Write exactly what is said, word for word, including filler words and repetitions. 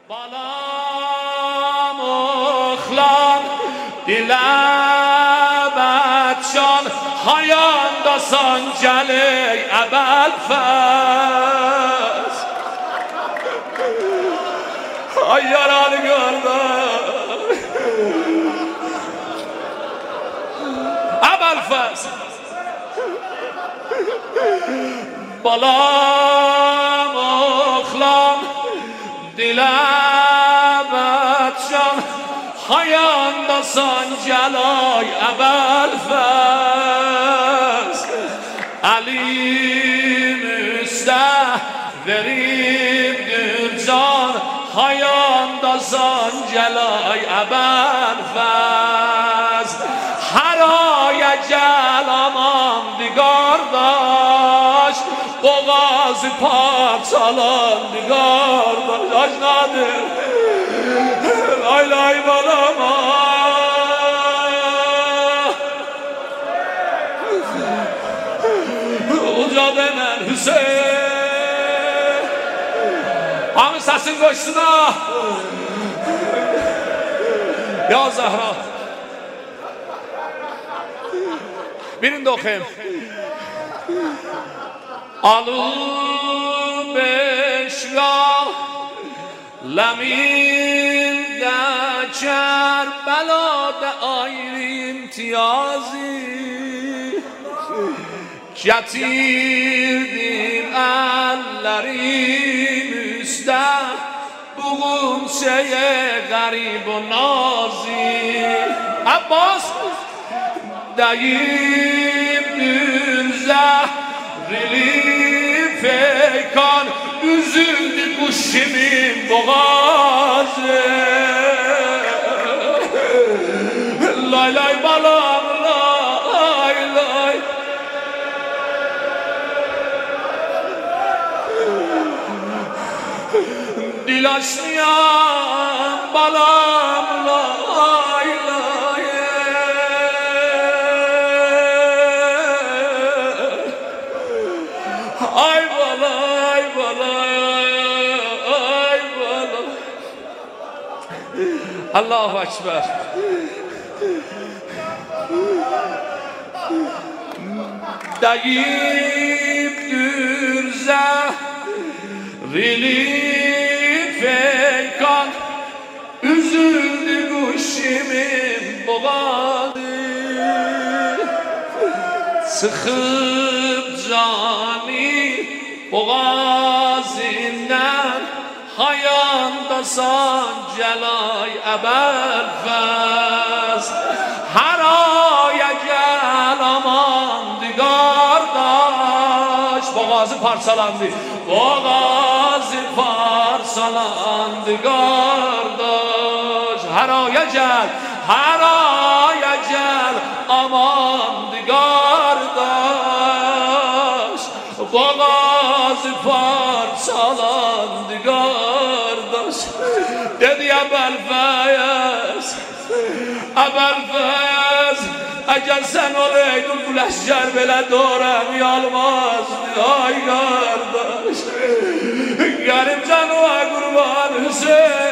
بالام اخلان دلبتشان هایان داسان جلی ابل فز هایاران گردن ابل فز بالام اخلان دلبتشان هایان داسان جلای ابل فز علی مستحوریم درجان هایان داسان جلای ابل فز هرای جلامام دیگر داشت بغاز پاک سالان دیگر داشت نادر لای لای بالاما ucadı mən Hüseyin Hamı səsin qoşsuna Ya Zəhra Birini də oxuyayım Alı beşgah Ləmində Kərbəladə ayrı imtiyazı Getirdim ellerim üstte Bugün şeye garip o nazik Abbas Deyimdir zehrili feykan Üzüldü kuşimin boğazı Lay lay balam lay lay Dil açmayan balam lay lay Ay bala ay bala ay bala Allahu Ekber Deyiptir zehrili feykan Üzüldü kuşimin boğadı Sıkıp cani boğazından Hayandasan celay ebel fez Her aya gel aman digardaş Boğazı parçalandı Boğazı parçalandı kardeş Her aya gel, her aya gel aman kardeş Boğazı parçalandı kardeş Dedi Ebel Feyz Ebel Feyz Eğer sen olaydın bu leşker belə doğram yalmazdı ay kardeş Garip canıma kurban Hüseyin